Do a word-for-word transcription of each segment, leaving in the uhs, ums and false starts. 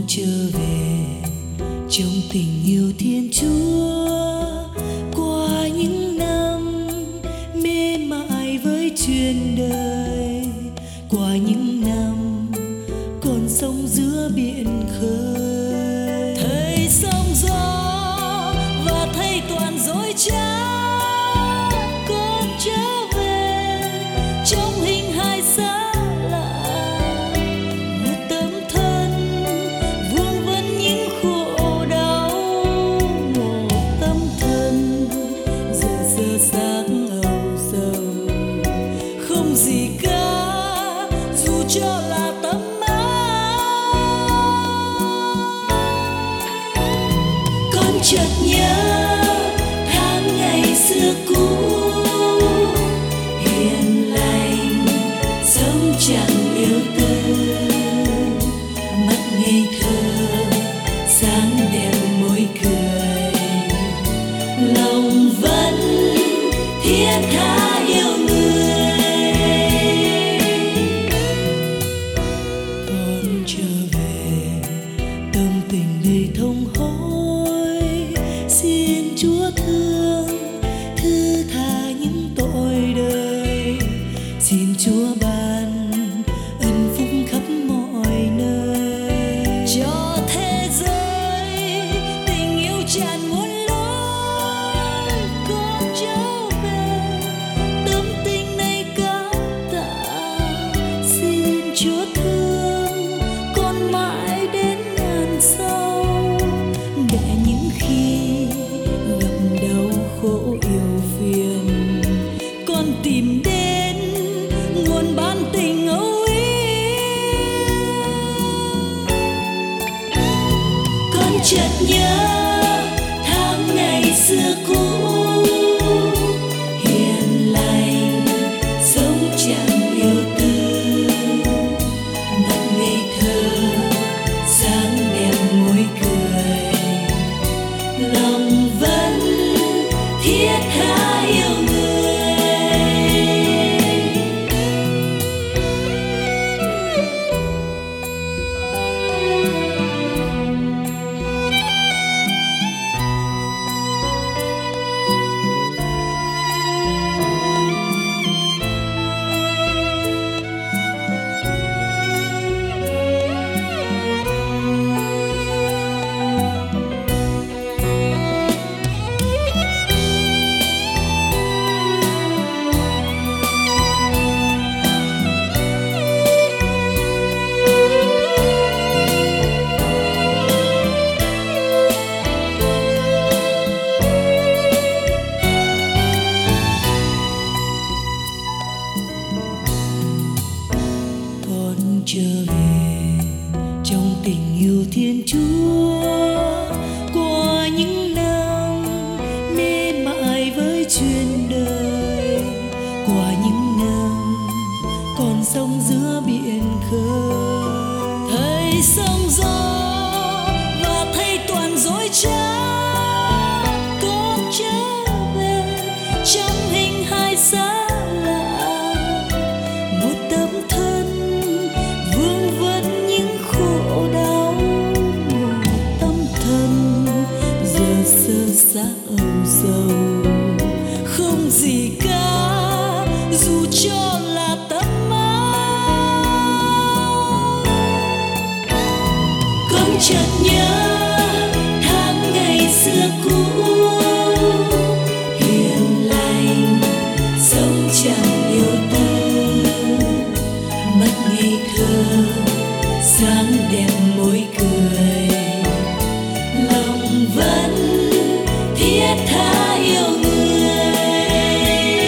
trở về trong tình yêu Thiên Chúa. Qua những năm mê mải với chuyện đời, qua những năm còn sống giữa biển khơi, thấy sóng gió và thấy toàn dối trá, con trở về trong hình hài xa lạ, một tấm thân vương vấn những khổ đau, một tấm thân giờ giờ sáng âu sầu, không gì cả dù cho là tấm chợt nhớ tháng ngày xưa cũ hiền lành, sống chẳng yêu tư, mắt ngây thơ sáng đẹp môi cười, lòng vẫn thiết tha yêu người. Con trở về tâm tình đầy thông hối, xin Chúa thương thứ tha những tội đời, xin Chúa ban ân phúc khắp mọi nơi, cho thế giới tình yêu tràn muôn lối. Con trở về tâm tình này cao tạ, xin Chúa thương con mãi đến ngàn sau, để những khi khổ yêu phiền con tìm đến nguồn ban tình âu yếm. Con chợt nhớ tháng ngày xưa cũ hiền lành, sống chẳng yêu tư, mắt ngây thơ sáng đẹp môi cười, lòng vẫn thiết tha yêu người. Trở về trong tình yêu Thiên Chúa, qua những năm mê mải với chuyện đời, qua những năm còn sống giữa biển khơi, thấy sóng gió và thấy toàn dối trá, con trở về trong hình hài xa lạ, một tấm thân vương vấn những khổ đau, một tâm thân giờ sơ xác âu sầu, không gì cả dù cho là tấm áo. Con chợt nhớ tháng ngày xưa cũ hiền lành, sống chẳng yêu tư, mắt ngây thơ sáng đẹp môi cười, lòng vẫn thiết tha yêu người.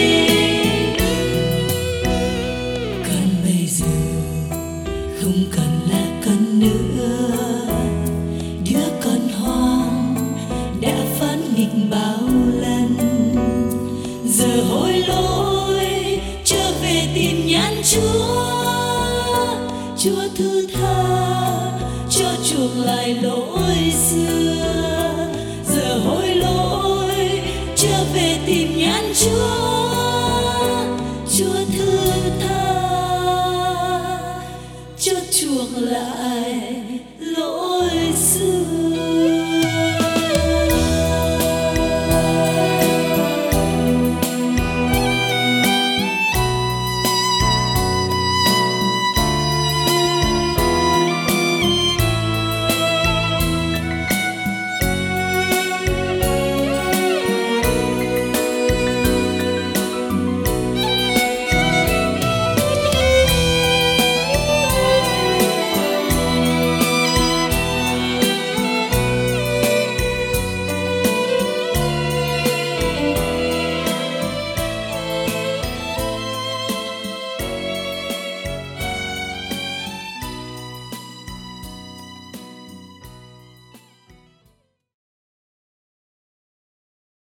Con bây giờ không còn là con nữa, đứa con hoang đã phán nghịch bao lần, giờ hối lỗi trở về tìm nhãn Chúa. Chúa thứ tha cho chuộc lại lỗi xưa, giờ hối lỗi trở về tìm nhãn Chúa. Chúa thứ tha cho chuộc lại lỗi xưa